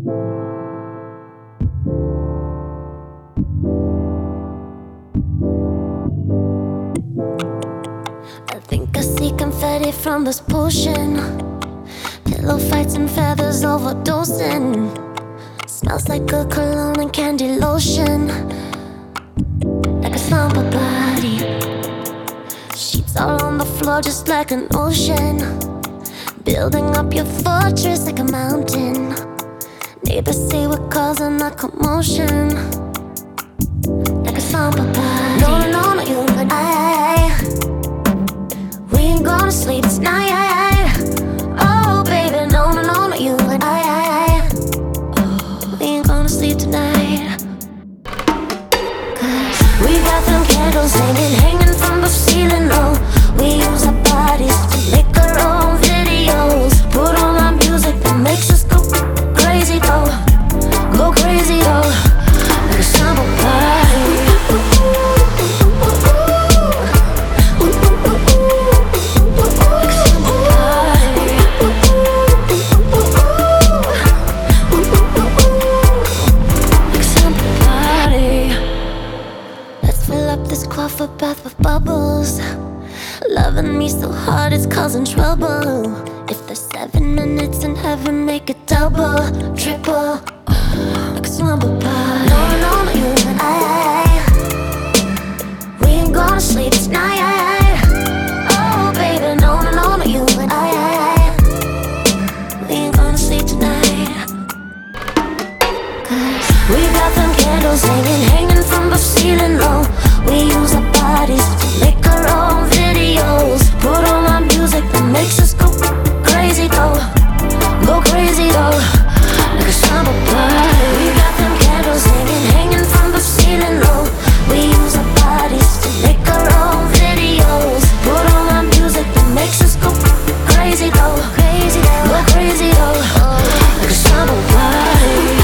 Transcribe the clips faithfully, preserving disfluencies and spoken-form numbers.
I think I see confetti from this potion. Pillow fights and feathers overdosing. Smells like a cologne and candy lotion. Like a slumber body. Sheets all on the floor just like an ocean. Building up your fortress like a mountain. Neighbors say we're causing a commotion. Like a slumber body. No, no, no, no, you and I. We ain't gonna sleep tonight. Oh, baby, no, no, no, no, you and I. Oh, we ain't gonna sleep tonight. Cause we got them candles hanging, hanging from the ceiling, oh. We use our bodies to make our own videos. Put on our music that makes us go crazy, though. Go crazy, though. Like a summer party. A bath with bubbles. Loving me so hard it's causing trouble. If there's seven minutes in heaven, make it double, triple. Like a slumber party. No, no, no, you and I. We ain't gonna sleep tonight. Oh, baby, no, no, no, no, you and I. We ain't gonna sleep tonight. Cause we got them candles hanging, hanging from the ceiling, oh. We use our bodies to make our own videos. Put on our music that makes us go crazy, though. Go crazy, though. Like a summer party. We got them candles hanging, hanging from the ceiling, oh. We use our bodies to make our own videos. Put on our music that makes us go crazy, though. Crazy, though. Go crazy, though. Like a summer party.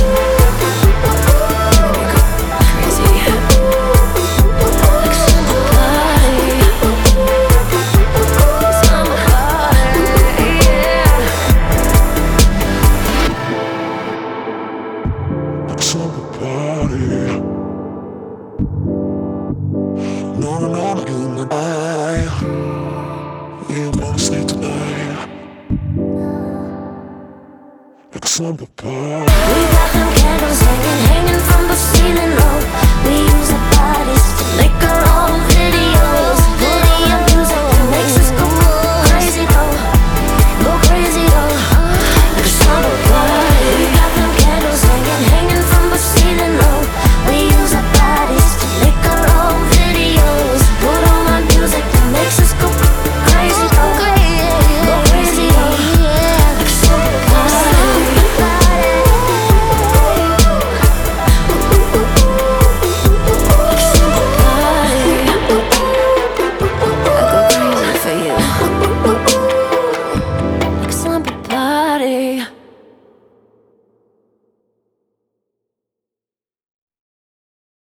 No, no, no, no, you and I. We ain't gonna sleep tonight. Like a slumber party. We got them candles hanging, hanging from the ceiling.